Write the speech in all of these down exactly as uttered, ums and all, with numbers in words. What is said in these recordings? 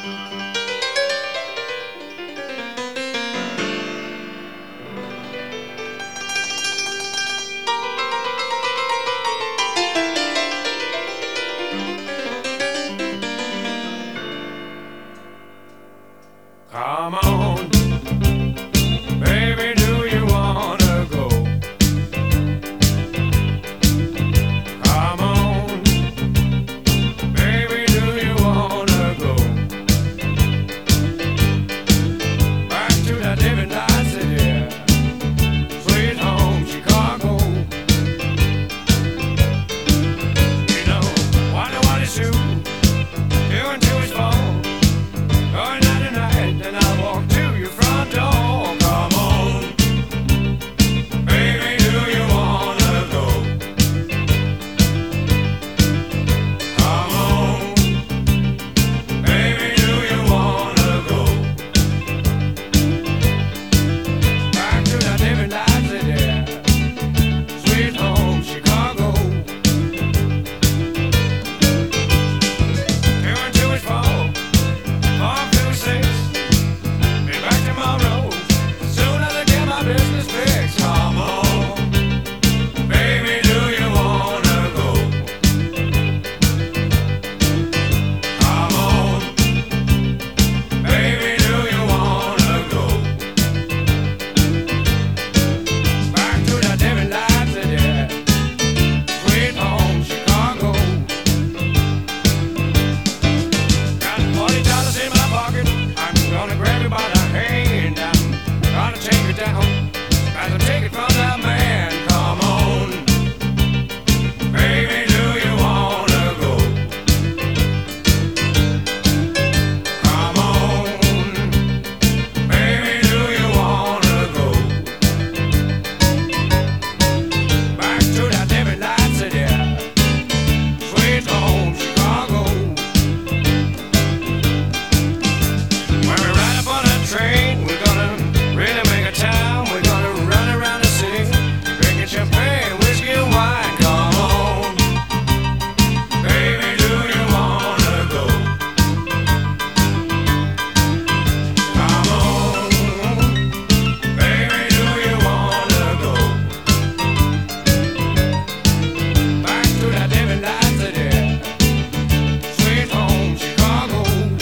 Come on, baby, do you wanna go? Come on, baby, do you wanna go? Back to that living night city, sweet home Chicago. You know, wonder what it's you doing till it's fall. Going night and night, and I walk to your front door. Come on, baby, do you wanna go? Come on, baby, do you wanna go? Back to that living light city, sweet home Chicago. Two and two is four. Four, two, six. Be back tomorrow. Soon as I get my business fixed. Come on, baby, do you wanna go? Come on, baby, do you wanna go? Back to that living life city, sweet home Chicago. Got forty dollars in my pocket. I'm gonna grab you by the hand. I'm gonna take you down as I take it from that man. Come on, baby, do you wanna go? Come on, baby, do you wanna go? Back to that living light city, sweet home Chicago. When we ride up on that train, we're gonna really make a town. We're gonna run around the city, drinking champagne, whiskey and wine. Come on, baby, do you wanna go? Come on, baby, do you wanna go? Back to that living light city, sweet home Chicago.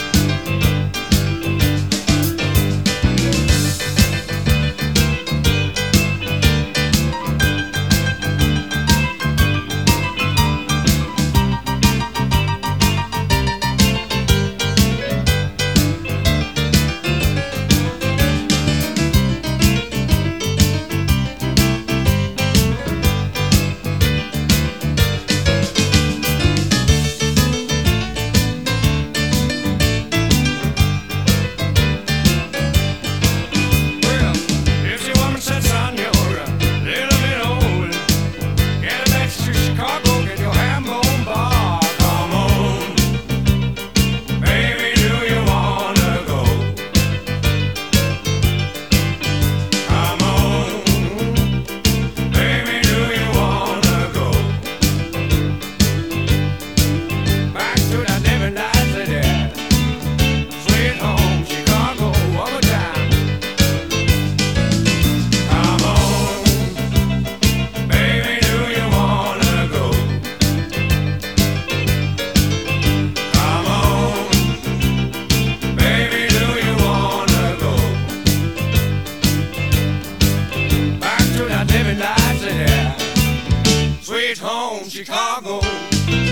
Well, if the woman said, son, you're a little bit old, get it back to Chicago, get your ham-bone bar. Come on, baby, do you wanna go? Come on, baby, do you wanna go? Back to that living light city, sweet home Chicago, one more time. Come on, baby, do you wanna go? Come on, baby, do you wanna go? Back to that living light city, sweet home Chicago.